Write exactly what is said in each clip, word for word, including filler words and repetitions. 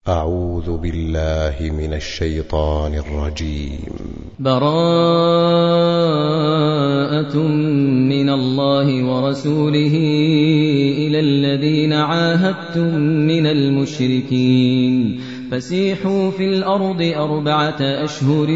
أعوذ بالله من الشيطان الرجيم. براءة من الله ورسوله إلى الذين عاهدتم من المشركين فسيحوا في الأرض أربعة أشهر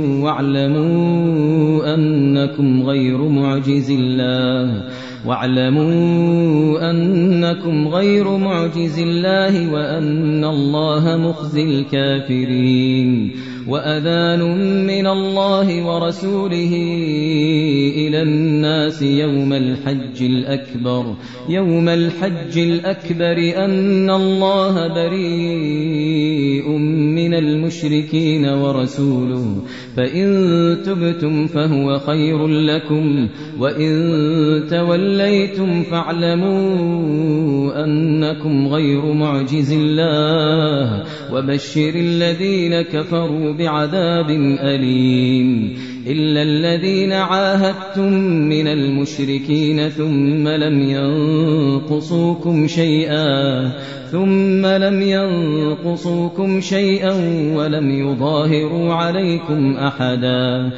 واعلموا أنكم غير معجز الله واعلموا أنكم غير معجز الله وأن الله مخزي الكافرين. وأذان من الله ورسوله إلى الناس يوم الحج الأكبر يوم الحج الأكبر أن الله بريء من المشركين ورسوله فإن تبتم فهو خير لكم وإن توليتم فاعلموا أنكم غير معجز الله وبشر الذين كفروا بعذاب أليم. إلا الذين عاهدتم من المشركين ثم لم ينقصوكم شيئا ثم لم ينقصوكم شيئا ولم يظاهروا عليكم أحدا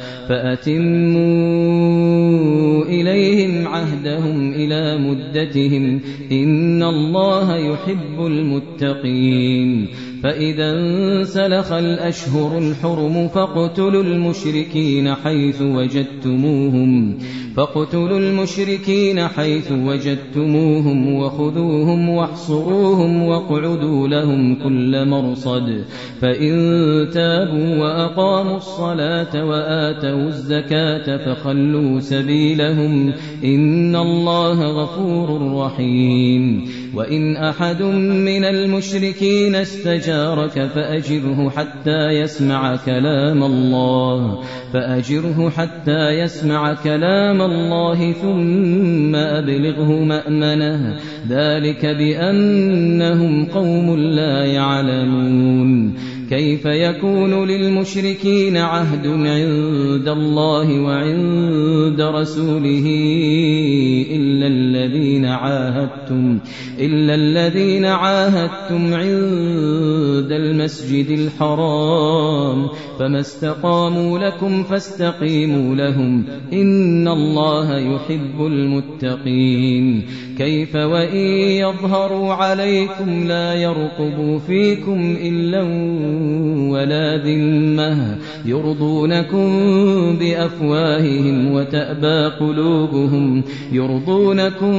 فأتموا إليهم عهدهم إلى مدتهم إن الله يحب المتقين. فإذا انسلخ الأشهر الحرم فاقتلوا المشركين حيث وجدتموهم فاقتلوا المشركين حيث وجدتموهم وخذوهم واحصروهم واقعدوا لهم كل مرصد. فإن تابوا وأقاموا الصلاة وآتوا الزكاة فخلوا سبيلهم إن الله غفور رحيم. وإن أحد من المشركين استجارك فأجره حتى يسمع كلام الله فأجره حتى يسمع كلام الله ثم أبلغه مأمنه ذلك بأنهم قوم لا يعلمون. كيف يكون للمشركين عهد عند الله وعند رسوله إلا الذين عاهدتم إلا الذين عاهدتم عند المسجد الحرام فما استقاموا لكم فاستقيموا لهم إن الله يحب المتقين. كيف وإن يظهروا عليكم لا يرقبوا فيكم إلا ولا ذمة يرضونكم بأفواههم وتأبى قلوبهم يرضونكم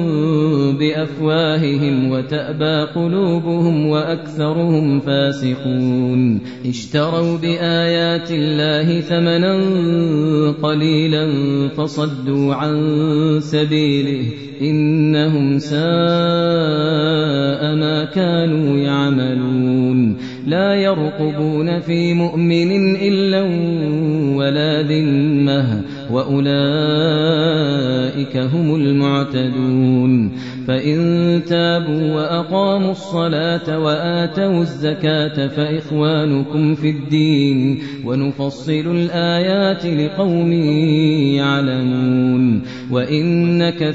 بأفواههم وتأبى قلوبهم وأكثرهم فاسقون. اشتروا بآيات الله ثمنا قليلا فصدوا عن سبيله إنهم ساء ما كانوا يعملون. لا يرقبون في مؤمن إلا ولا ذمة وأولئك هم المعتدون. فإن تابوا وأقاموا الصلاة وآتوا الزكاة فإخوانكم في الدين ونفصل الآيات لقوم يعلمون. وإن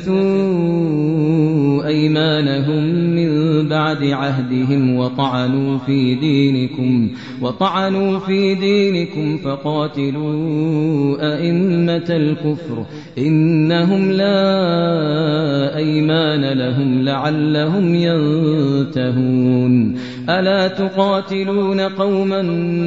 نكثوا أيمانهم من بعد عهدهم وطعنوا في دينكم وطعنوا في دينكم فقاتلوا أئمة الكفر إنهم لا أيمان لهم لعلهم ينتهون. ألا تقاتلون قوما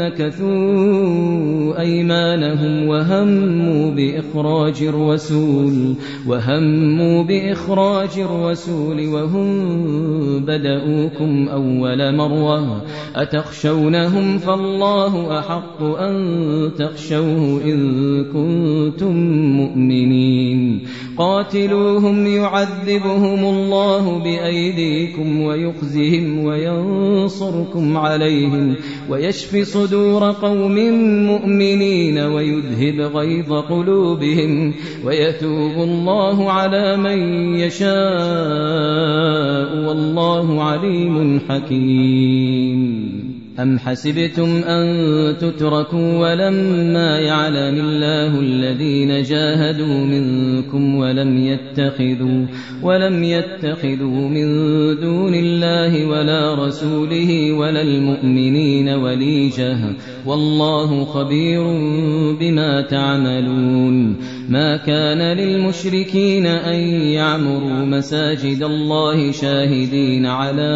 نكثوا أيمانهم وهموا بإخراج الرسول وهموا بإخراج الرسول وهم بدؤوكم أول مرة أتخشونهم فالله أحق أن تخشوه إن كنتم مؤمنين. قاتلوهم يعذبهم الله بأيديكم ويخزهم وينصركم عليهم ويشفي صدور قوم مؤمنين ويذهب غيظ قلوبهم ويتوب الله على من يشاء والله عليم حكيم. أم حسبتم أن تتركوا ولما يعلم الله الذين جاهدوا منكم ولم يتخذوا ولم يتخذوا من دون الله ولا رسوله ولا المؤمنين وليجة والله خبير بما تعملون. ما كان للمشركين أن يعمروا مساجد الله شاهدين على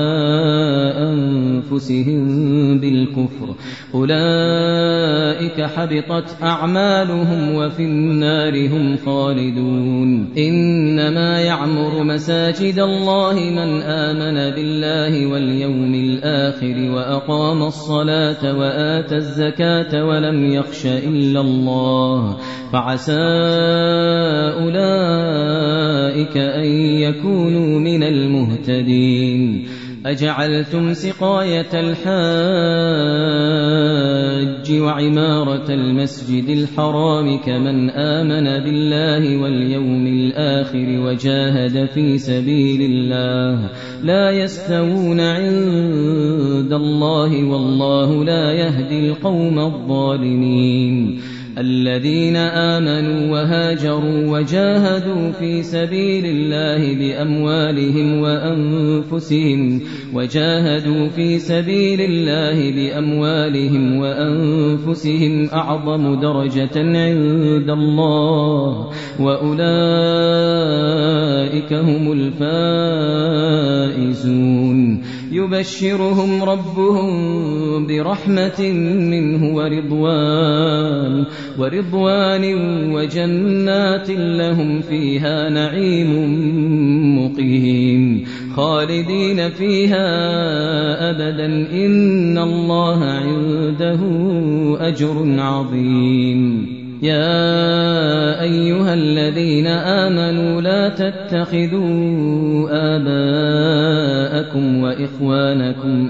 أنفسهم بالكفر أولئك حبطت أعمالهم وفي النار هم خالدون. إنما يعمر مساجد الله من آمن بالله واليوم الآخر وأقام الصلاة وآتى الزكاة ولم يخش إلا الله فعسى أولئك أن يكونوا من المهتدين. أجعلتم سقاية الحاج وعمارة المسجد الحرام كمن آمن بالله واليوم الآخر وجاهد في سبيل الله لا يستوون عند الله والله لا يهدي القوم الظالمين. الذين آمنوا وهاجروا وجاهدوا في سبيل الله بأموالهم وأنفسهم وجاهدوا في سبيل الله بأموالهم وأنفسهم أعظم درجة عند الله وأولئك هم الفائزون. يبشرهم ربهم برحمة منه ورضوان ورضوان وجنات لهم فيها نعيم مقيم خالدين فيها أبدا إن الله عنده أجر عظيم. يا أيها الذين آمنوا لا تتخذوا آباءكم وإخوانكم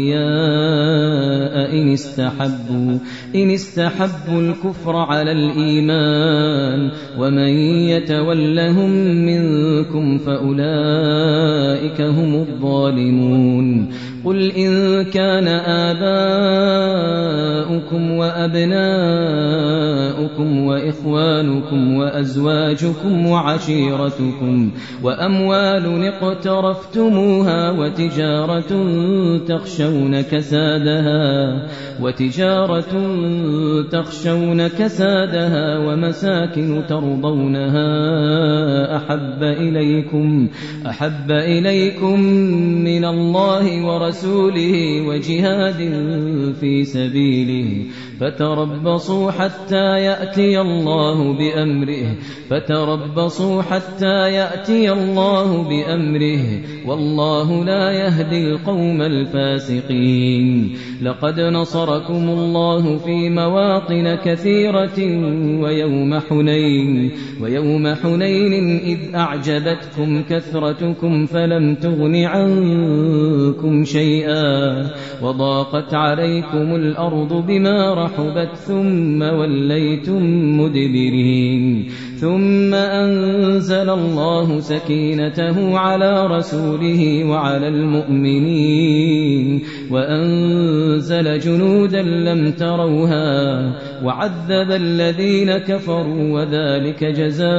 أولياء إن استحبوا إن استحبوا الكفر على الإيمان ومن يتولهم منكم فأولئك هم الظالمون. قل إن كان آباؤكم وأبناؤكم وإخوانكم وأزواجكم وعشيرتكم وأموال اقترفتموها وتجارة تخشون كسادها وتجارة تخشون كسادها ومساكن ترضونها أحب إليكم أحب إليكم من الله ورسوله وجهاد في سبيله فتربصوا حتى يأتي الله بأمره فتربصوا حتى يأتي الله بأمره والله لا يهدي القوم الفاسقين. لقد نصركم الله في مواطن كثيرة ويوم حنين ويوم حنين إذ أعجبتكم كثرتكم فلم تغن عنكم شيئا وضاقت عليكم الأرض بما رحبت ثم وليتم مدبرين ثم أنزل الله سكينته على رسوله وعلى المؤمنين وأنزل جنودا لم تروها وعذب الذين كفروا وذلك جزاء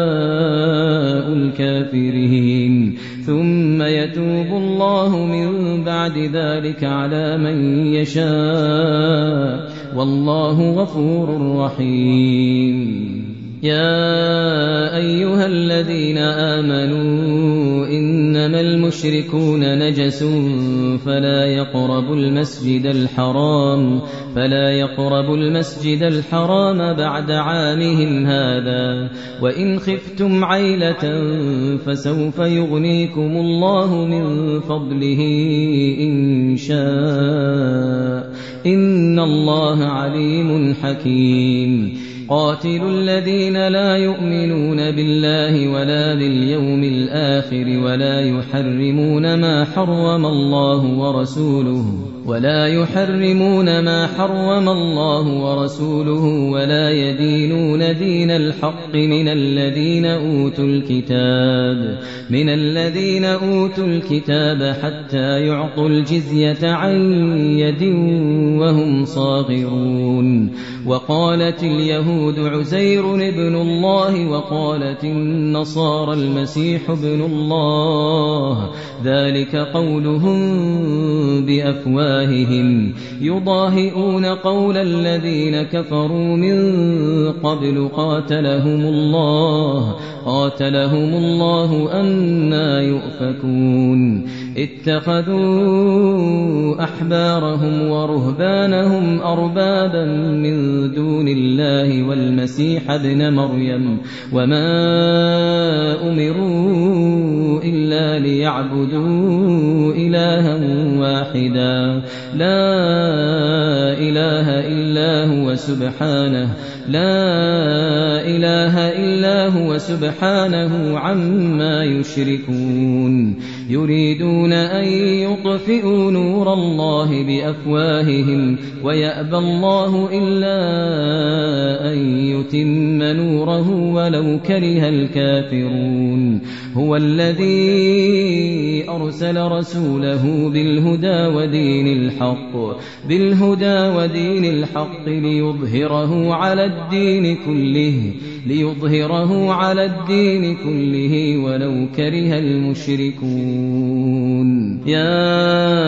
الكافرين. ثم يتوب الله من بعد ذلك على من يشاء والله غفور رحيم. يا أيها الذين آمنوا إنما المشركون نجس فلا يقربوا المسجد الحرام فلا يقربوا المسجد الحرام بعد عامهم هذا وإن خفتم عيلة فسوف يغنيكم الله من فضله إن شاء إن الله عليم حكيم. قاتلوا الذين لا يؤمنون بالله ولا باليوم الآخر ولا يحرمون ما حرم الله ورسوله ولا يحرمون ما حرم الله ورسوله ولا يدينون دين الحق من الذين أوتوا الكتاب من الذين أوتوا الكتاب حتى يعطوا الجزية عن يد وهم صاغرون. وقالت اليهود عزير ابن الله وقالت النصارى المسيح ابن الله ذلك قولهم بأفواههم يضاهئون قول الذين كفروا من قبل قاتلهم الله قاتلهم الله أنى يؤفكون. اتخذوا أحبارهم ورهبانهم أربابا من دون الله والمسيح ابن مريم وما أمروا إلا ليعبدوا إلها واحدا لا إله إلا هو سبحانه لا إله إلا هو سبحانه عما يشركون. يريدون أن يطفئوا نور الله بأفواههم ويأبى الله إلا أن يتم نوره ولو كره الكافرون. هو الذي أرسل رسوله بالهدى ودين الحق بالهدى ودين الحق ليظهره على الدين كله ليظهره على الدين كله ولو كره المشركون. يا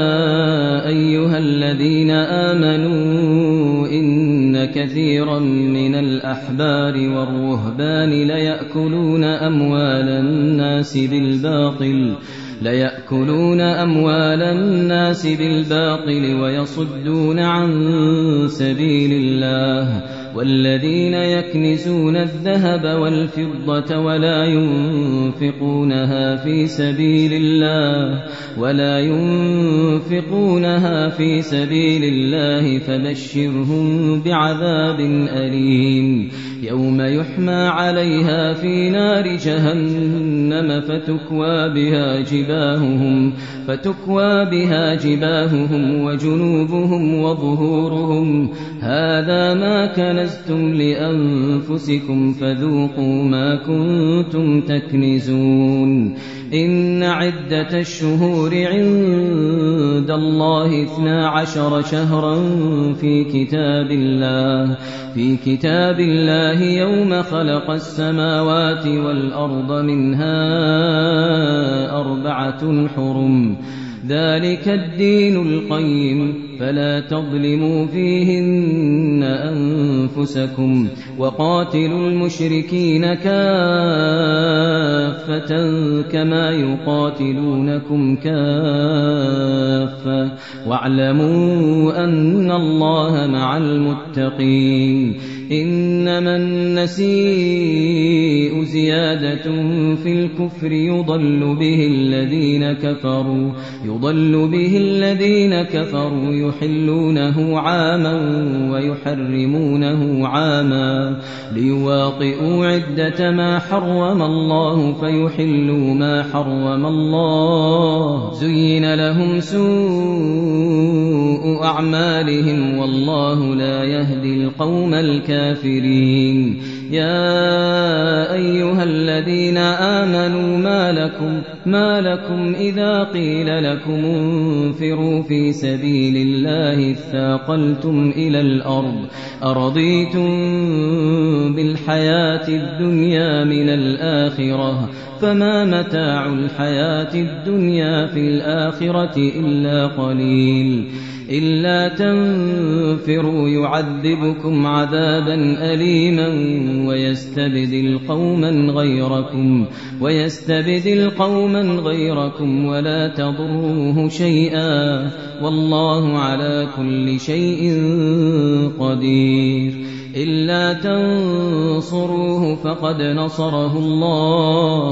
أيها الذين آمنوا إن كثيرا من الأحبار والرهبان ليأكلون أموال الناس بالباطل ليأكلون أموال الناس بالباطل ويصدون عن سبيل الله والذين يكنزون الذهب والفضة ولا ينفقونها في سبيل الله ولا ينفقونها في سبيل الله فبشرهم بعذاب أليم يوم يحمى عليها في نار جهنم فتكوى بها جباههم فتكوى بها جباههم وجنوبهم وظهورهم هذا ما كنزتم لأنفسكم فذوقوا ما كنتم تكنزون. إن عدة الشهور عند الله اثنا عشر شهرا في كتاب الله في كتاب الله يوم خلق السماوات والأرض منها أربعة حرم ذلك الدين القيم فلا تظلموا فيهن أنفسكم وقاتلوا المشركين كافة كما يقاتلونكم كافة واعلموا أن الله مع المتقين. إنما النسيء زيادة في الكفر يضل به الذين كفروا يضل به الذين كفروا يحلونه عاما ويحرمونه عاما ليواطئوا عدة ما حرم الله فيحلوا ما حرم الله زين لهم سوء أعمالهم والله لا يهدي القوم الكافرين. يا أيها الذين آمنوا ما لكم ما لكم إذا قيل لكم انفروا في سبيل الله اثاقلتم إلى الأرض أرضيتم بالحياة الدنيا من الآخرة فما متاع الحياة الدنيا في الآخرة إلا قليل. إلا تنفروا يعذبكم عذابا أليما ويستبدل قوما غيركم ويستبدل قوما غيركم ولا تضروه شيئا والله على كل شيء قدير. إلا تنصروه فقد نصره الله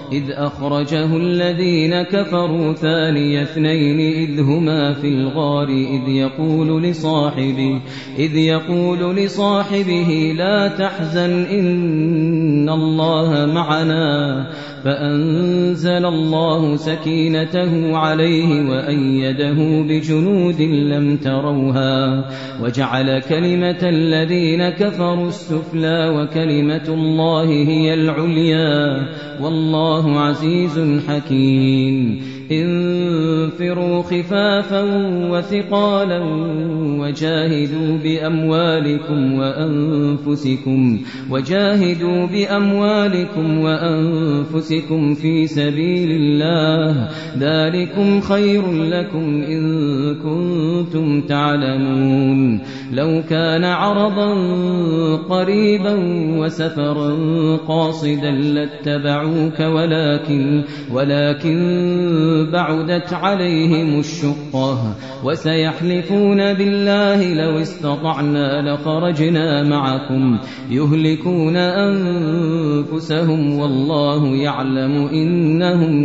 إذ أخرجه الذين كفروا ثاني اثنين إذ هما في الغار إذ يقول لصاحبه إذ يقول لصاحبه لا تحزن إن الله معنا فأنزل الله سكينته عليه وأيده بجنود لم تروها وجعل كلمة الذين كفروا السفلى وكلمة الله هي العليا والله عزيز حكيم انفروا خفافا وثقالا وجاهدوا بأموالكم وأنفسكم وجاهدوا بأموالكم وأنفسكم في سبيل الله ذلكم خير لكم إن كنتم تعلمون لو كان عرضا قريبا وسفرا قاصدا لاتبعوك ولكن ولكن بعدت عليهم الشقة وسيحلفون بالله لو استطعنا لخرجنا معكم يهلكون أنفسهم والله يعلم إنهم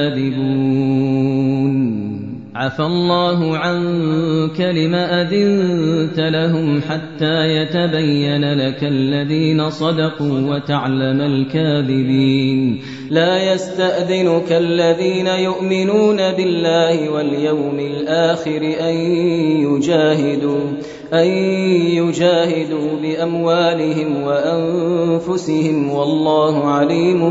لكاذبون عفى الله عنك لما أذنت لهم حتى يتبين لك الذين صدقوا وتعلم الكاذبين لا يستأذنك الذين يؤمنون بالله واليوم الآخر أن يجاهدوا أن يجاهدوا بأموالهم وأنفسهم والله عليم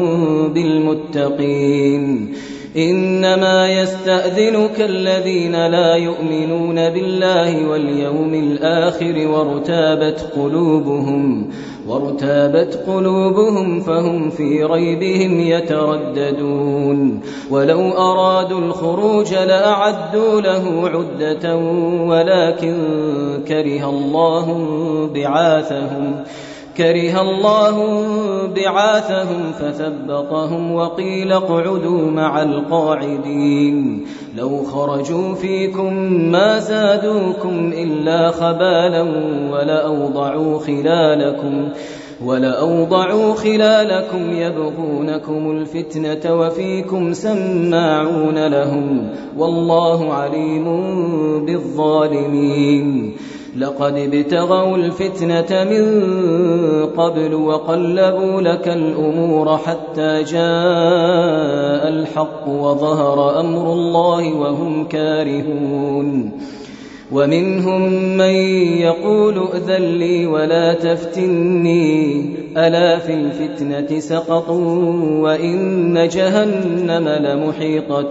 بالمتقين إنما يستأذنك الذين لا يؤمنون بالله واليوم الآخر وارتابت قلوبهم وارتابت قلوبهم فهم في ريبهم يترددون ولو أرادوا الخروج لأعدوا له عدة ولكن كره الله بعاثهم كره الله بعاثهم فثبطهم وقيل اقعدوا مع القاعدين لو خرجوا فيكم ما زادوكم إلا خبالا ولأوضعوا خلالكم ولأوضعوا خلالكم يبغونكم الفتنة وفيكم سماعون لهم والله عليم بالظالمين لقد ابتغوا الفتنة من قبل وقلبوا لك الأمور حتى جاء الحق وظهر أمر الله وهم كارهون ومنهم من يقول ائذن لي ولا تفتني ألا في الفتنة سقطوا وإن جهنم لمحيطة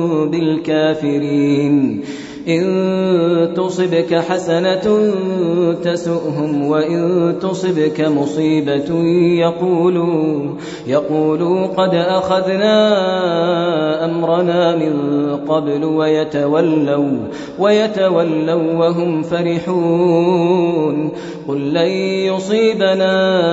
بالكافرين إن تصبك حسنة تسؤهم وإن تصبك مصيبة يقولوا يقولوا قد أخذنا أمرنا من قبل ويتولوا ويتولوا وهم فرحون قل لن يصيبنا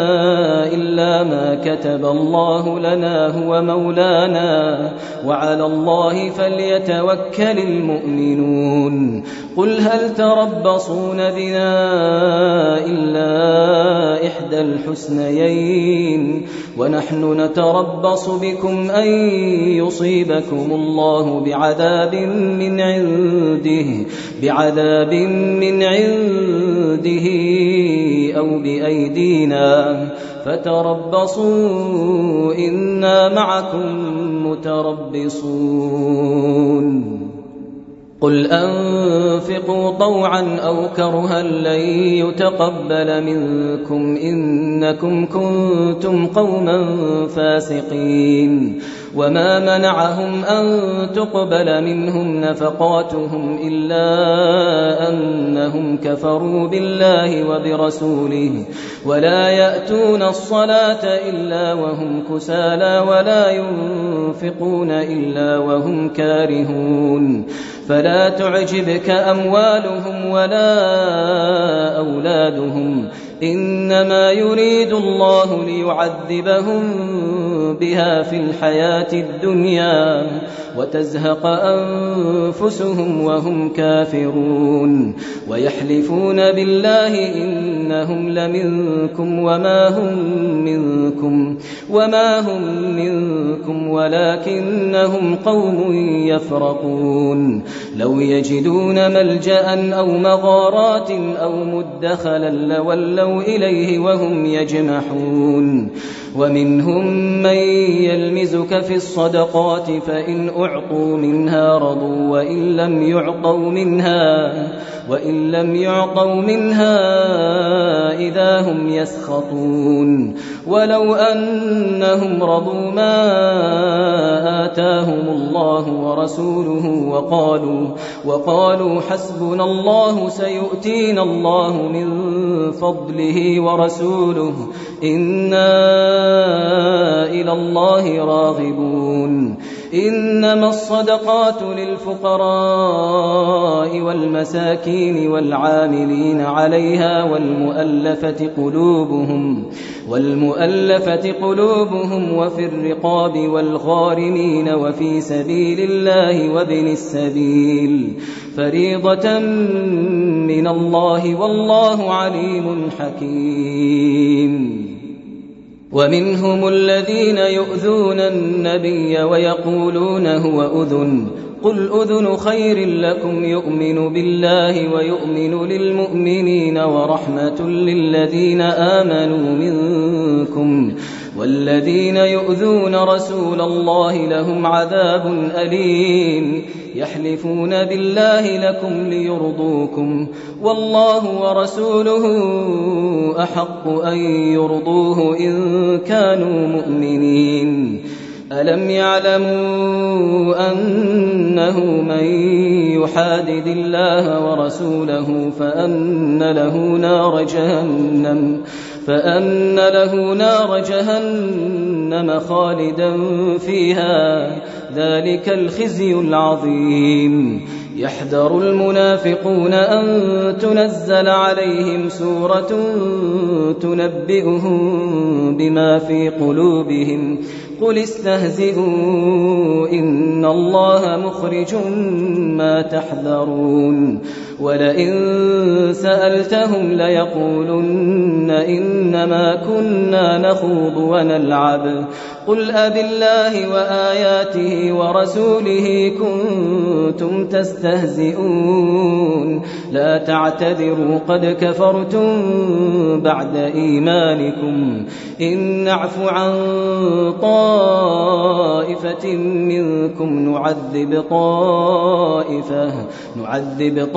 إلا ما كتب الله لنا هو مولانا وعلى الله فليتوكل المؤمنون قل هل تربصون بنا إلا إحدى الحسنيين ونحن نتربص بكم أن يصيبكم الله بعذاب من عنده بعذاب من عنده أو بأيدينا فتربصوا إنا معكم متربصون قل أنفقوا طوعا أو كرها لن يتقبل منكم إنكم كنتم قوما فاسقين وما منعهم أن تقبل منهم نفقاتهم إلا أنهم كفروا بالله وبرسوله ولا يأتون الصلاة إلا وهم كسالى ولا ينفقون إلا وهم كارهون فلا تعجبك أموالهم ولا أولادهم إنما يريد الله ليعذبهم بها في الحياة الدنيا وتزهق أنفسهم وهم كافرون ويحلفون بالله إنهم لمنكم وما هم منكم وما هم منكم ولكنهم قوم يفرقون لو يجدون ملجأ أو مغارات أو مدخلا لولوا إليه وهم يجمحون ومنهم من يلمزك في الصدقات فإن أعطوا منها رضوا وإن لم يعطوا منها وإن لم يعطوا منها إذا هم يسخطون ولو أنهم رضوا ما آتاهم الله ورسوله وقالوا وقالوا حسبنا الله سيؤتينا الله من فضله ورسوله إنا إلى الله راغبون إنما الصدقات للفقراء والمساكين والعاملين عليها والمؤلفة قلوبهم والمؤلفة قلوبهم وفي الرقاب والغارمين وفي سبيل الله وابن السبيل فريضة من الله والله عليم حكيم ومنهم الذين يؤذون النبي ويقولون هو أذن قل أذن خير لكم يؤمن بالله ويؤمن للمؤمنين ورحمة للذين آمنوا منكم والذين يؤذون رسول الله لهم عذاب أليم يحلفون بالله لكم ليرضوكم والله ورسوله أحق أن يرضوه إن كانوا مؤمنين ألم يعلموا أنه من يحادد الله ورسوله فأن له نار جهنم فأن له نار جهنم خالدا فيها ذلك الخزي العظيم يحذر المنافقون أن تنزل عليهم سورة تنبئهم بما في قلوبهم قل استهزئوا إن الله مخرج ما تحذرون ولئن سألتهم ليقولن إنما كنا نخوض ونلعب قل أبالله وآياته ورسوله كنتم تستهزئون لا تعتذروا قد كفرتم بعد إيمانكم إن نعف عن طائفة منكم نعذب طائفة نعذب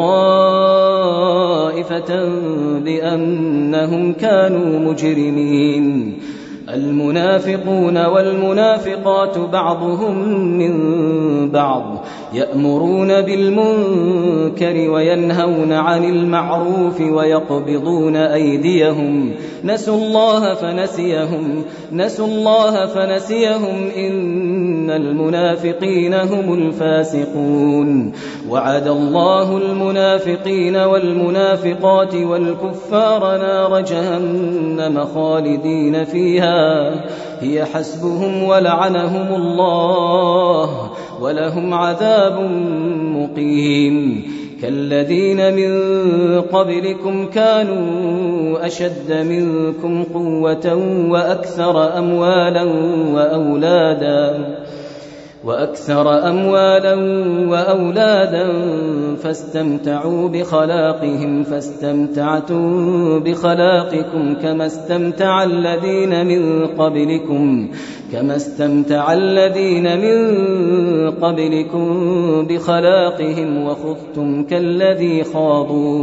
طائفة بأنهم كانوا مجرمين المنافقون والمنافقات بعضهم من بعض يأمرون بالمنكر وينهون عن المعروف ويقبضون أيديهم نسوا الله فنسيهم نسوا الله فنسيهم إن المنافقين هم الفاسقون وعد الله المنافقين والمنافقات والكفار نار جهنم خالدين فيها هي حسبهم ولعنهم الله ولهم عذاب مقيم كالذين من قبلكم كانوا أشد منكم قوة وأكثر أموالا وأولادا وأكثر أموالا وأولادا فاستمتعوا بخلاقهم فاستمتعتم بخلاقكم كما استمتع الذين من قبلكم كما استمتع الذين من قبلكم بخلاقهم وخضتم كالذي خاضوا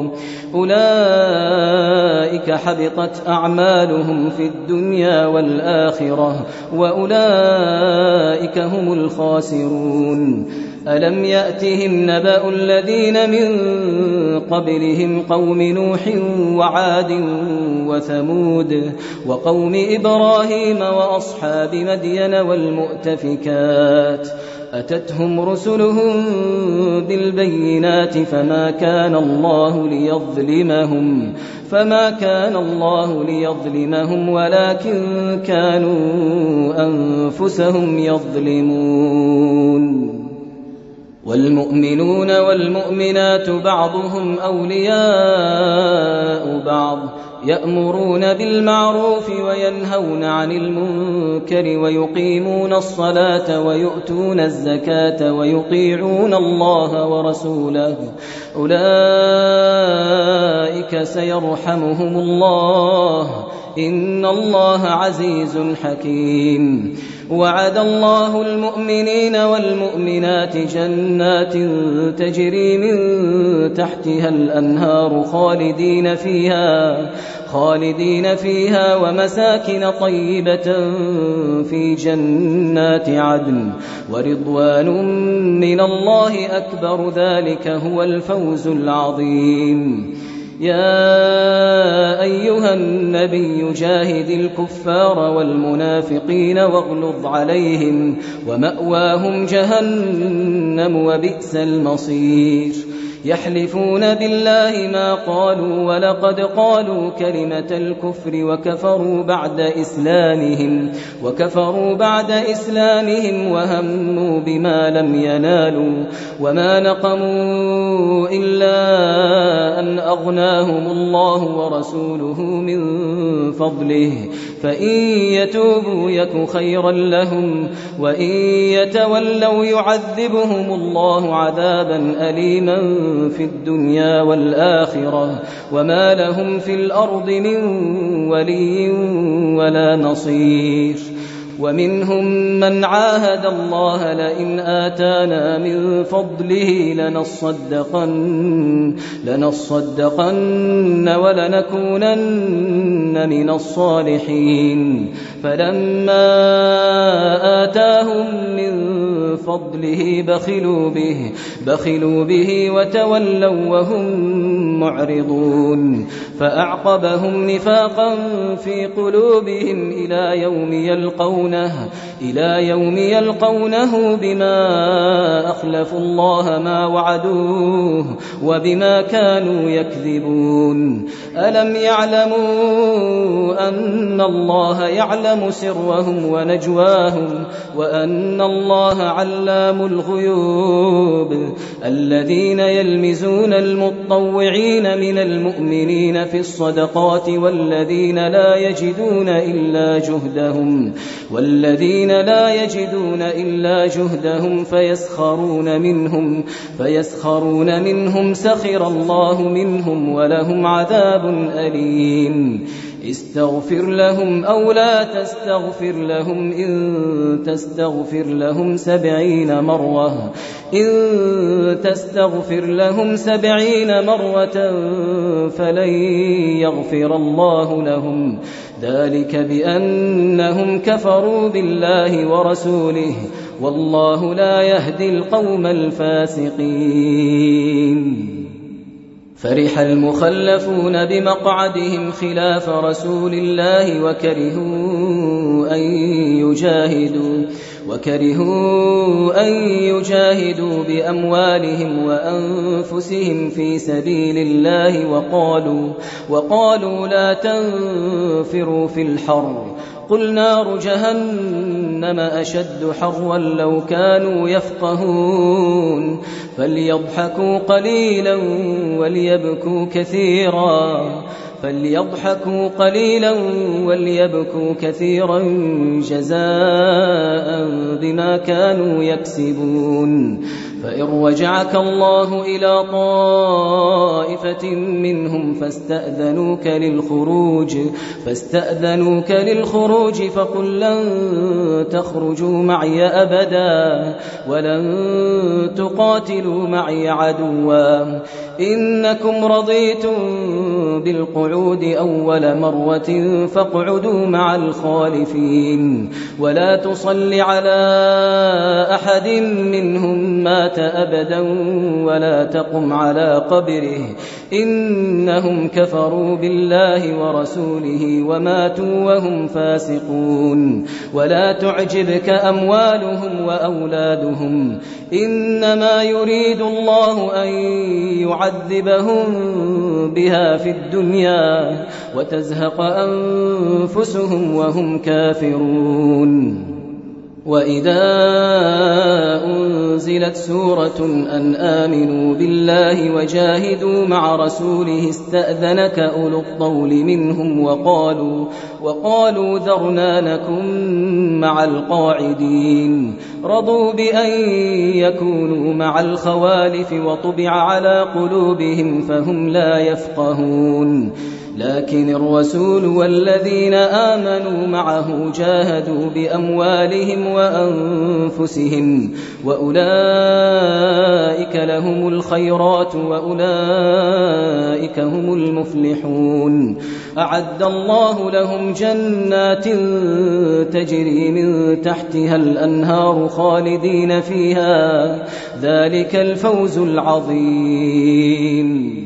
أولئك حبطت أعمالهم في الدنيا والآخرة وأولئك هم الخاسرون ألم يأتهم نبأ الذين من قبلهم قوم نوح وعاد وثمود وقوم إبراهيم وأصحاب مدين والمؤتفكات أتتهم رسلهم بالبينات فما كان الله ليظلمهم فما كان الله ليظلمهم ولكن كانوا أنفسهم يظلمون. والمؤمنون والمؤمنات بعضهم أولياء بعض يأمرون بالمعروف وينهون عن المنكر ويقيمون الصلاة ويؤتون الزكاة ويطيعون الله ورسوله أولئك سيرحمهم الله إن الله عزيز حكيم. وعد الله المؤمنين والمؤمنات جنات تجري من تحتها الأنهار خالدين فيها خالدين فيها ومساكن طيبة في جنات عدن ورضوان من الله أكبر ذلك هو الفوز العظيم. يا أيها النبي جاهد الكفار والمنافقين واغلظ عليهم ومأواهم جهنم وبئس المصير. يحلفون بالله ما قالوا ولقد قالوا كلمة الكفر وكفروا بعد إسلامهم وكفروا بعد إسلامهم وهموا بما لم ينالوا وما نقموا إلا أن أغناهم الله ورسوله من فضله فإن يتوبوا يك خيرا لهم وإن يتولوا يعذبهم الله عذابا أليما في الدنيا والآخرة وما لهم في الأرض من ولي ولا نصير. ومنهم من عاهد الله لئن آتانا من فضله لنصدقن, لنصدقن ولنكونن من الصالحين فلما آتاهم من فضله بخلوا به, بخلوا به وتولوا وهم معرضون فأعقبهم نفاقا في قلوبهم إلى يوم يلقونه إلى يوم يلقونه بما أخلفوا الله ما وعدوه وبما كانوا يكذبون. ألم يعلموا أن الله يعلم سرهم ونجواهم وأن الله علام الغيوب. الذين يلمزون المتطوعين من المؤمنين في الصدقات والذين لا يجدون إلا جهدهم والذين لا يجدون إلا جهدهم فيسخرون منهم فيسخرون منهم سخر الله منهم ولهم عذاب أليم. استغفر لهم أو لا تستغفر لهم إن تستغفر لهم سبعين مرة إن تستغفر لهم سبعين مرة فلن يغفر الله لهم ذلك بأنهم كفروا بالله ورسوله والله لا يهدي القوم الفاسقين. فرح المخلفون بمقعدهم خلاف رسول الله وكرهوا أن يجاهدوا وكرهوا أن يجاهدوا بأموالهم وأنفسهم في سبيل الله وقالوا وقالوا لا تنفروا في الحر قل نار جهنم أشد حرا لو كانوا يفقهون فليضحكوا قليلا وليبكوا كثيرا فليضحكوا قليلا وليبكوا كثيرا جزاء بما كانوا يكسبون. فإن رجعك الله إلى طائفة منهم فاستأذنوك للخروج فاستأذنوك للخروج فقل لن تخرجوا معي أبدا ولن تقاتلوا معي عدوا إنكم رضيتم بالقعود أول مرة فاقعدوا مع الخالفين ولا تصل على أحد منهم مات أبدا ولا تقم على قبره إنهم كفروا بالله ورسوله وماتوا وهم فاسقون ولا تعجبك أموالهم وأولادهم إنما يريد الله أن يعذبهم بها في الدنيا وتزهق أنفسهم وهم كافرون وإذا أنزلت سورة أن آمنوا بالله وجاهدوا مع رسوله استأذنك أولو الطول منهم وقالوا, وقالوا ذرنا نكن مع القاعدين رضوا بأن يكونوا مع الخوالف وطبع على قلوبهم فهم لا يفقهون لكن الرسول والذين آمنوا معه جاهدوا بأموالهم وأنفسهم وأولئك لهم الخيرات وأولئك هم المفلحون أعد الله لهم جنات تجري من تحتها الأنهار خالدين فيها ذلك الفوز العظيم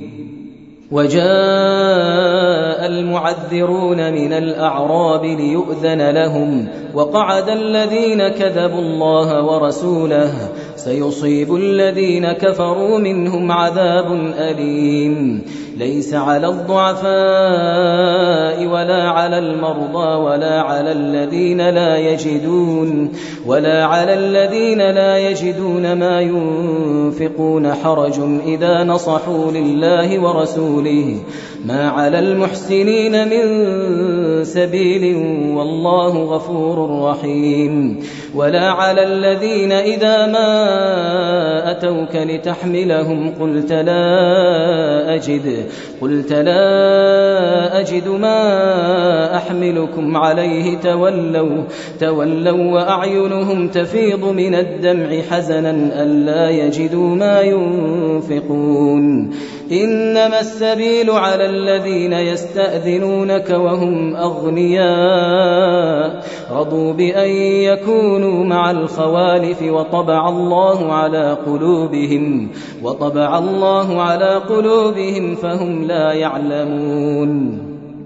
وجاء المعذرون من الأعراب ليؤذن لهم وقعد الذين كذبوا الله ورسوله سيصيب الذين كفروا منهم عذاب أليم ليس على الضعفاء ولا على المرضى ولا على الذين لا يجدون ولا على الذين لا يجدون ما ينفقون حرج إذا نصحوا لله ورسوله ما على المحسنين من سبيل والله غفور رحيم ولا على الذين إذا ما أتوك لتحملهم قلت لا أجد قلت لا أجد ما أحملكم عليه تولوا تولوا وأعينهم تفيض من الدمع حزنا ألا يجدوا ما ينفقون إنما السبيل على الذين يستأذنونك وهم أغنياء رضوا بأن يكونوا مع الخوالف وطبع الله على قلوبهم وطبع الله على قلوبهم فهم لا يعلمون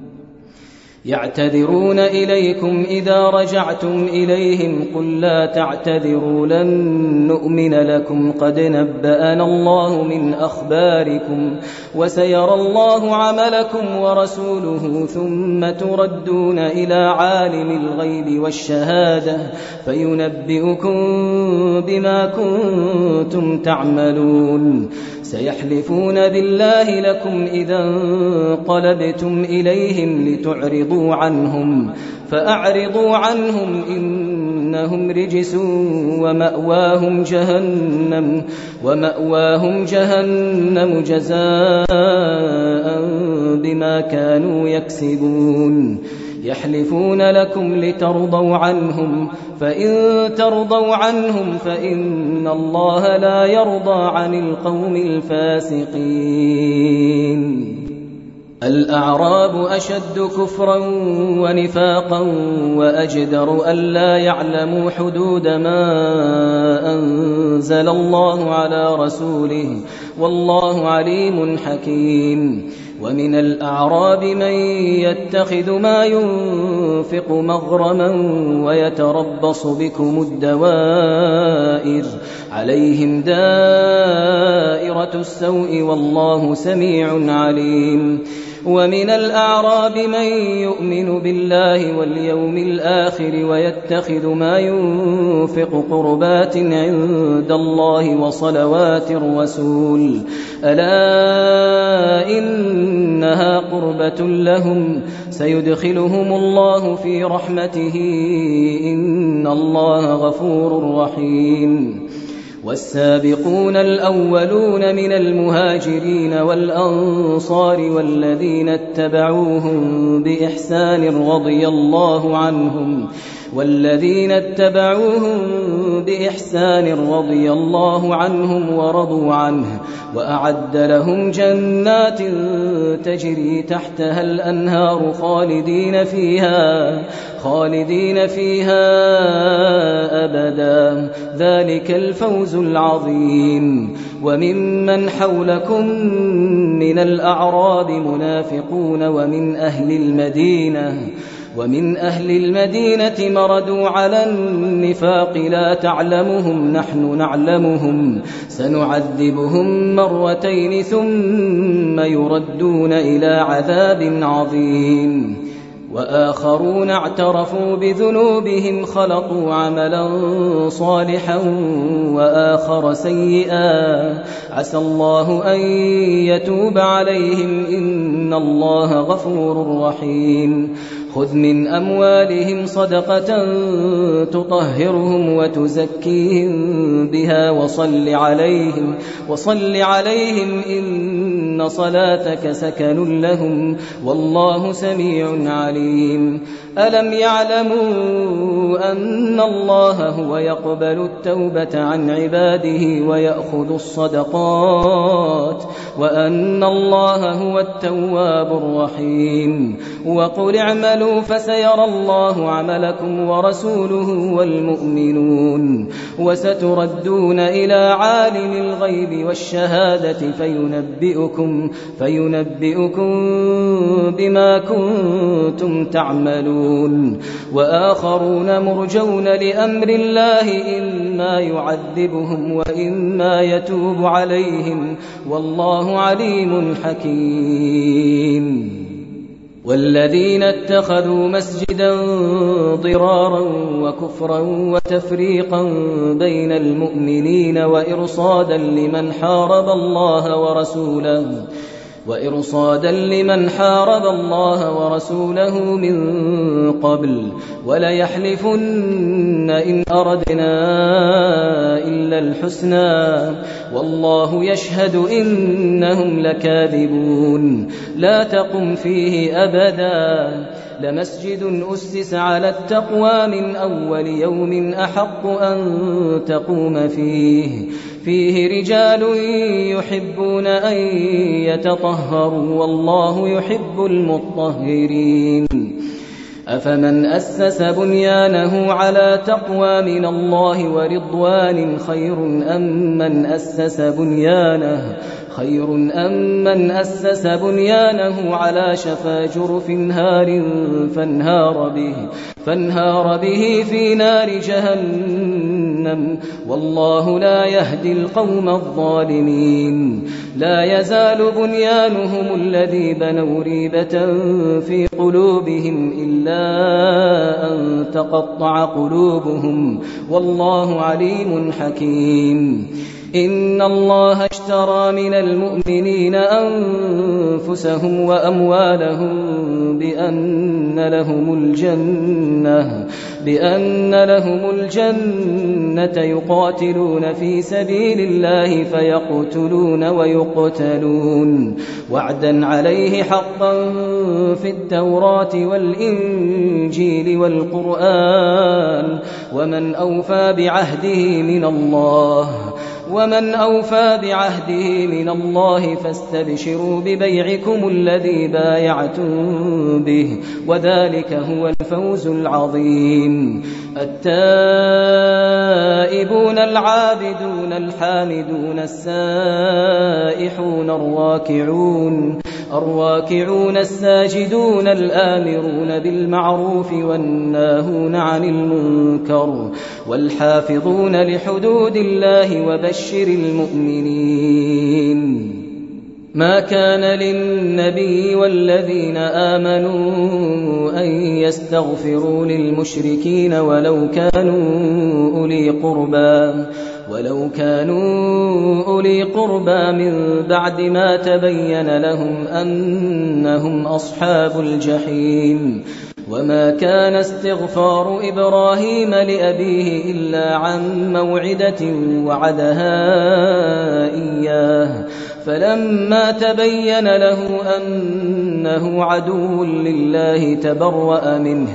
يعتذرون إليكم إذا رجعتم إليهم قل لا تعتذروا لن نؤمن لكم قد نبأنا الله من أخباركم وسيرى الله عملكم ورسوله ثم تردون إلى عالم الغيب والشهادة فينبئكم بما كنتم تعملون سيحلفون بالله لكم إذا انقلبتم إليهم لتعرضوا عنهم فأعرضوا عنهم إنهم رجس ومأواهم جهنم ومأواهم جهنم جزاء بما كانوا يكسبون يحلفون لكم لترضوا عنهم فإن ترضوا عنهم فإن الله لا يرضى عن القوم الفاسقين الأعراب أشد كفرا ونفاقا وأجدر ألا يعلموا حدود ما أنزل الله على رسوله والله عليم حكيم ومن الأعراب من يتخذ ما ينفق مغرما ويتربص بكم الدوائر عليهم دائرة السوء والله سميع عليم ومن الأعراب من يؤمن بالله واليوم الآخر ويتخذ ما ينفق قربات عند الله وصلوات الرسول ألا إنها قربة لهم سيدخلهم الله في رحمته إن الله غفور رحيم والسابقون الأولون من المهاجرين والأنصار والذين اتبعوهم بإحسان رضي الله عنهم والذين اتبعوهم بإحسان رضي الله عنهم ورضوا عنه وأعد لهم جنات تجري تحتها الأنهار خالدين فيها خالدين فيها أبدا ذلك الفوز العظيم. وممن حولكم من الأعراب منافقون ومن أهل المدينة ومن أهل المدينة مردوا على النفاق لا تعلمهم نحن نعلمهم سنعذبهم مرتين ثم يردون إلى عذاب عظيم. وآخرون اعترفوا بذنوبهم خلطوا عملا صالحا وآخر سيئا عسى الله أن يتوب عليهم إن الله غفور رحيم. خذ من أموالهم صدقة تطهرهم وتزكيهم بها وصل عليهم وصل عليهم إن صلاتك سكن لهم والله سميع عليم. ألم يعلموا أن الله هو يقبل التوبة عن عباده ويأخذ الصدقات وأن الله هو التواب الرحيم. وقل اعملوا فسيرى الله عملكم ورسوله والمؤمنون وستردون إلى عالم الغيب والشهادة فينبئكم, فينبئكم بما كنتم تعملون. وآخرون مرجون لأمر الله إما يعذبهم وإما يتوب عليهم والله عليم حكيم. والذين اتخذوا مسجدا ضرارا وكفرا وتفريقا بين المؤمنين وإرصادا لمن حارب الله ورسوله وإرصادا لمن حارب الله ورسوله من قبل وليحلفن إن أردنا إلا الحسنى والله يشهد إنهم لكاذبون. لا تقم فيه أبدا لمسجد أسس على التقوى من أول يوم أحق أن تقوم فيه فيه رجال يحبون أن يتطهروا والله يحب المطهرين. أفمن أسس بنيانه على تقوى من الله ورضوان خير أم من أسس بنيانه خير أم من أسس بنيانه على شفا جرف هار فانهار به فانهار به في نار جهنم والله لا يهدي القوم الظالمين. لا يزال بنيانهم الذي بنوا ريبة في قلوبهم إلا أن تقطع قلوبهم والله عليم حكيم. إن الله اشترى من المؤمنين أنفسهم وأموالهم بأن لهم الجنة بأن لهم الجنة يقاتلون في سبيل الله فيقتلون ويقتلون وعدا عليه حقا في التوراة والإنجيل والقرآن ومن أوفى بعهده من الله ومن أوفى بعهده من الله فاستبشروا ببيعكم الذي بايعتم به وذلك هو الفوز العظيم. التائبون العابدون الحامدون السائحون الراكعون الراكعون الساجدون الآمرون بالمعروف والناهون عن المنكر والحافظون لحدود الله وبشر المؤمنين. ما كان للنبي والذين آمنوا أن يستغفروا للمشركين ولو كانوا أولي قربى ولو كانوا أولي قربى من بعد ما تبين لهم أنهم أصحاب الجحيم وما كان استغفار إبراهيم لأبيه إلا عن موعدة وعدها إياه فلما تبين له أنه عدو لله تبرأ منه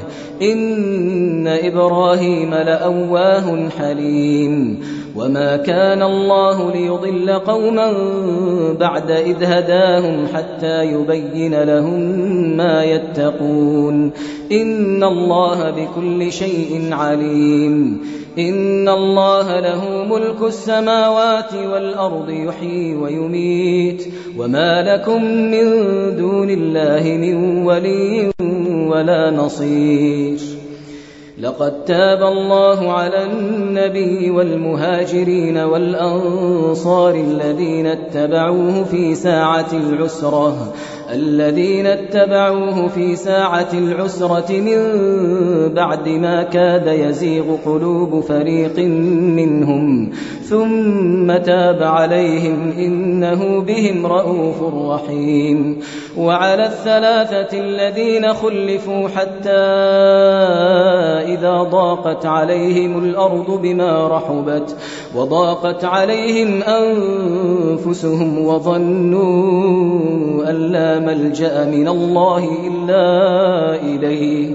إن إبراهيم لأواه حليم وما كان الله ليضل قوما بعد إذ هداهم حتى يبين لهم ما يتقون إن الله بكل شيء عليم إن الله له ملك السماوات والأرض يحيي ويميت وما لكم من دون الله من ولي ولا نصير لقد تاب الله على النبي والمهاجرين والأنصار الذين اتبعوه في ساعة العسرة الذين اتبعوه في ساعة العسرة من بعد ما كاد يزيغ قلوب فريق منهم ثم تاب عليهم إنه بهم رءوف رحيم وعلى الثلاثة الذين خلفوا حتى إذا ضاقت عليهم الأرض بما رحبت وضاقت عليهم أنفسهم وظنوا أن لا ملجأ من الله إلا إليه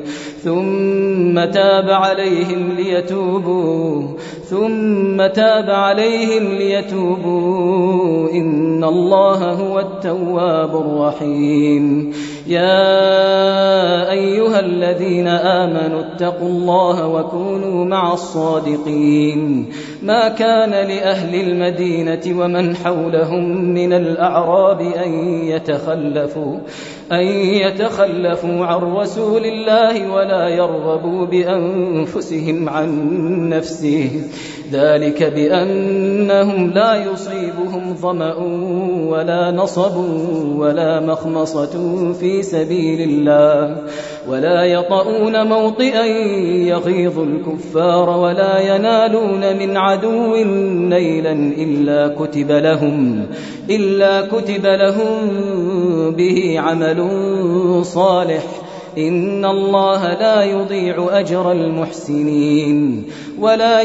ثم تاب عليهم ليتوبوا ثم تاب عليهم ليتوبوا إن الله هو التواب الرحيم يا أيها الذين آمنوا اتقوا الله وكونوا مع الصادقين ما كان لأهل المدينة ومن حولهم من الأعراب أن يتخلفوا أن يتخلفوا عن رسول الله ولا يرغبوا بأنفسهم عن نفسه ذلك بأنهم لا يصيبهم ظمأ ولا نصب ولا مخمصة في سبيل الله ولا يطؤون موطئا يغيظ الكفار ولا ينالون من عدو نيلا إلا كتب لهم إلا كتب لهم به عمل صالح إن الله لا يضيع أجر المحسنين ولا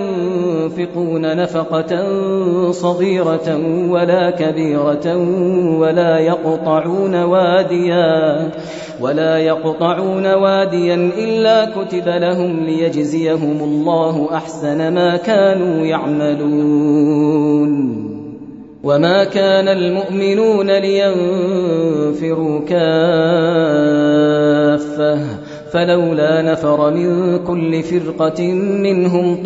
ينفقون نفقة صغيرة ولا كبيرة ولا يقطعون واديا ولا يقطعون واديا إلا كتب لهم ليجزيهم الله أحسن ما كانوا يعملون وما كان المؤمنون لينفروا كافة فلولا نفر من كل فرقة منهم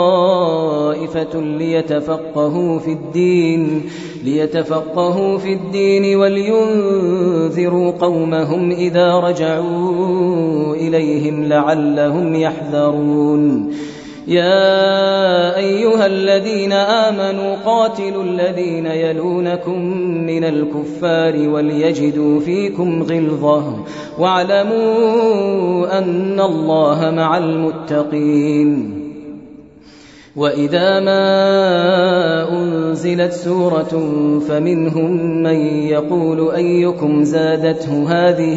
طائفة ليتفقهوا في الدين ليتفقهوا في الدين ولينذروا قومهم إذا رجعوا إليهم لعلهم يحذرون يا أيها الذين آمنوا قاتلوا الذين يلونكم من الكفار وليجدوا فيكم غلظة واعلموا أن الله مع المتقين وإذا ما أنزلت سورة فمنهم من يقول أيكم زادته هذه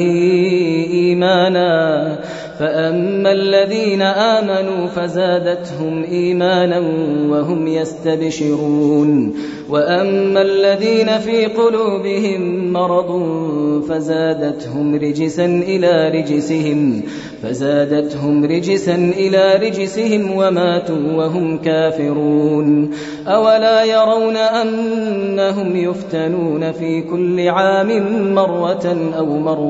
إيمانا فأما الذين آمنوا فزادتهم إيمانا وهم يستبشرون وأما الذين في قلوبهم مرض فزادتهم رجسا إلى رجسهم فزادتهم رجسا إلى رجسهم وماتوا وهم كافرون أولا يرون أنهم يفتنون في كل عام مرة أو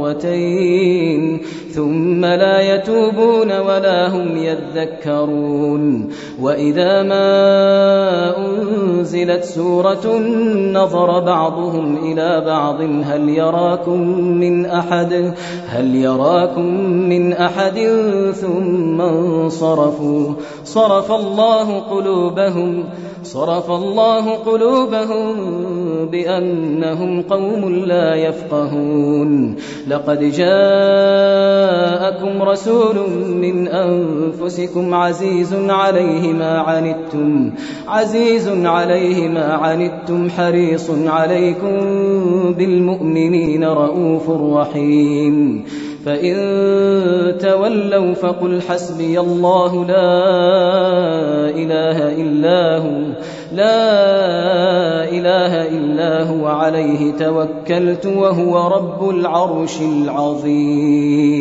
مرتين ثم لا يتوبون ولا هم يذكرون وإذا ما أنزلت سورة نظر بعضهم إلى بعض هل يراكم من أحد هل يراكم من أحد ثم انصرفوا صرف الله قلوبهم صرف الله قلوبهم بأنهم قوم لا يفقهون لقد جاءكم رسول من أنفسكم عزيز عليه ما عنتم عزيز عليه ما عنتم حريص عليكم بالمؤمنين رؤوف رحيم فإن تولوا فقل حسبي الله لا إله إلا هو لا إله إلا هو عليه توكلت وهو رب العرش العظيم.